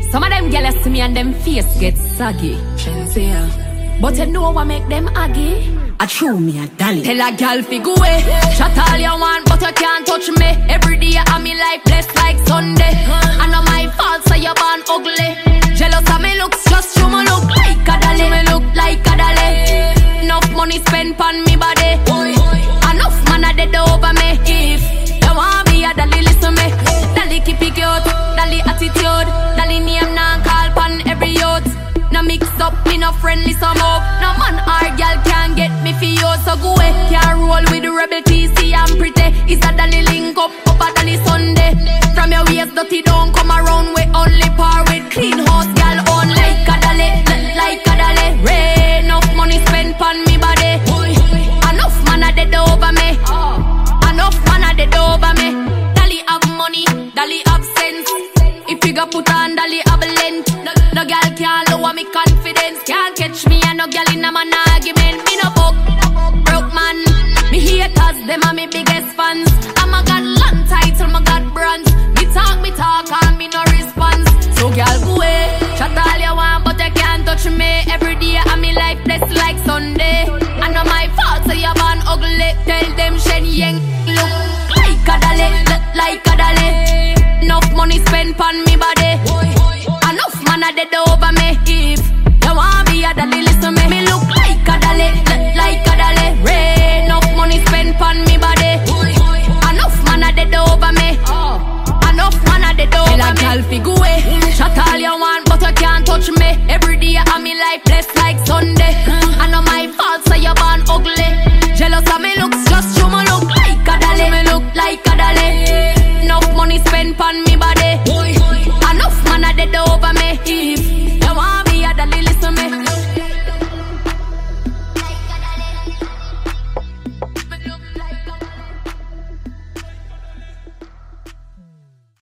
Some of them gyal see me and them face get saggy. But you know what make them aggy? I chew me a dolly. Tell a gyal fi go away. Shut all you want, but you can't touch me. Every day I'm me life blessed like Sunday. I know my fault, so you born ugly. Jealous of me looks, just show me look like a dolly. Me look like a dolly. Enough money spent on me body. Enough man a dead over me. If you want me a dolly, listen me. Dolly keep it cute, dolly attitude, dolly name now call pan every youth. No mix up, me no friendly some up. No man or girl can get me for you. So go away, can't roll with the rebel TC and pretty. Is a dolly link up a dolly Sunday. From your waist dirty don't come around with only par with clean house girl on like a dolly, like a dolly. Rain enough money spent on me body. Enough man a dead over me. Enough man a dead over me. Dolly have money, dolly have sense. If you go put on dolly have length. No girl can't lower me confidence. Can't catch me and no girl in a man argument. Me no broke man. Me haters, them are me biggest fans. I'm a got long title, my got brands. Me talk and me no response. So girl go away, chat all you want but you can't touch me. Every day I'm me life blessed like Sunday. I know my fault so you born ugly. Tell them Shen Yang look like a dolly, look like a dolly. Enough money spent on me body. Enough man a dead over me.